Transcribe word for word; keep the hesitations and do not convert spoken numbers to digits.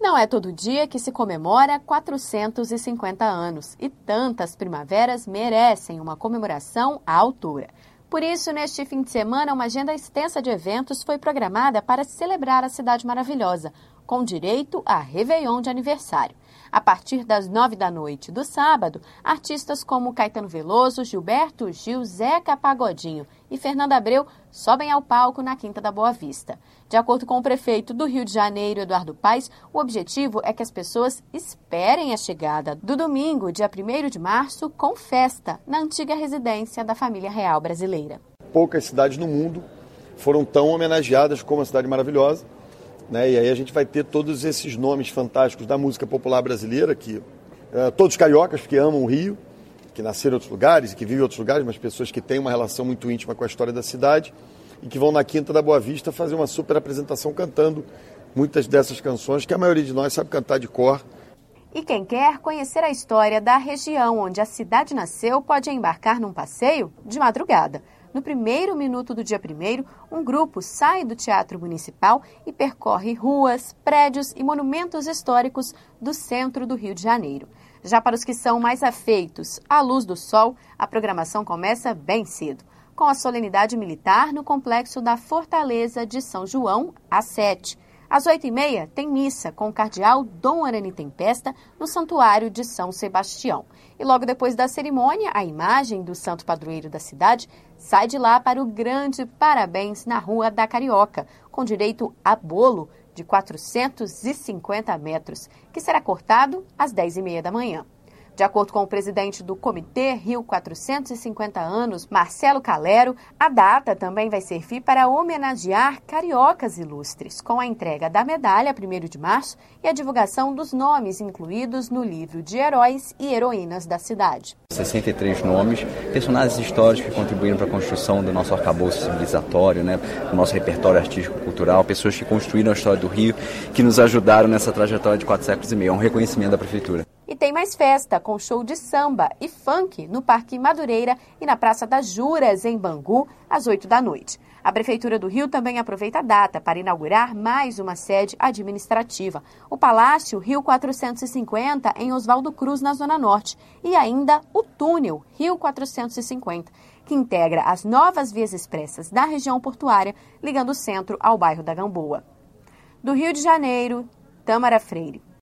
Não é todo dia que se comemora quatrocentos e cinquenta anos e tantas primaveras merecem uma comemoração à altura. Por isso, neste fim de semana, uma agenda extensa de eventos foi programada para celebrar a cidade maravilhosa, com direito a Réveillon de aniversário. A partir das nove da noite do sábado, artistas como Caetano Veloso, Gilberto Gil, Zeca Pagodinho e Fernando Abreu sobem ao palco na Quinta da Boa Vista. De acordo com o prefeito do Rio de Janeiro, Eduardo Paes, o objetivo é que as pessoas esperem a chegada do domingo, dia primeiro de março, com festa na antiga residência da família real brasileira. Poucas cidades no mundo foram tão homenageadas como a Cidade Maravilhosa. Né? E aí a gente vai ter todos esses nomes fantásticos da música popular brasileira, que uh, todos cariocas, que amam o Rio, que nasceram em outros lugares e que vivem em outros lugares, mas pessoas que têm uma relação muito íntima com a história da cidade e que vão na Quinta da Boa Vista fazer uma super apresentação cantando muitas dessas canções que a maioria de nós sabe cantar de cor. E quem quer conhecer a história da região onde a cidade nasceu pode embarcar num passeio de madrugada. No primeiro minuto do dia primeiro, um grupo sai do Teatro Municipal e percorre ruas, prédios e monumentos históricos do centro do Rio de Janeiro. Já para os que são mais afeitos à luz do sol, a programação começa bem cedo, com a solenidade militar no complexo da Fortaleza de São João, às sete. Às oito e meia, tem missa com o cardeal Dom Arani Tempesta no Santuário de São Sebastião. E logo depois da cerimônia, a imagem do santo padroeiro da cidade sai de lá para o grande parabéns na Rua da Carioca, com direito a bolo de quatrocentos e cinquenta metros, que será cortado às dez e meia da manhã. De acordo com o presidente do Comitê Rio quatrocentos e cinquenta anos, Marcelo Calero, a data também vai servir para homenagear cariocas ilustres, com a entrega da medalha primeiro de março e a divulgação dos nomes incluídos no livro de heróis e heroínas da cidade. sessenta e três nomes, personagens históricos que contribuíram para a construção do nosso arcabouço civilizatório, né, do nosso repertório artístico-cultural, pessoas que construíram a história do Rio, que nos ajudaram nessa trajetória de quatro séculos e meio. É um reconhecimento da Prefeitura. E tem mais festa, com show de samba e funk no Parque Madureira e na Praça das Juras, em Bangu, às oito da noite. A Prefeitura do Rio também aproveita a data para inaugurar mais uma sede administrativa, o Palácio Rio quatrocentos e cinquenta, em Oswaldo Cruz, na Zona Norte, e ainda o Túnel Rio quatrocentos e cinquenta, que integra as novas vias expressas da região portuária, ligando o centro ao bairro da Gamboa. Do Rio de Janeiro, Tâmara Freire.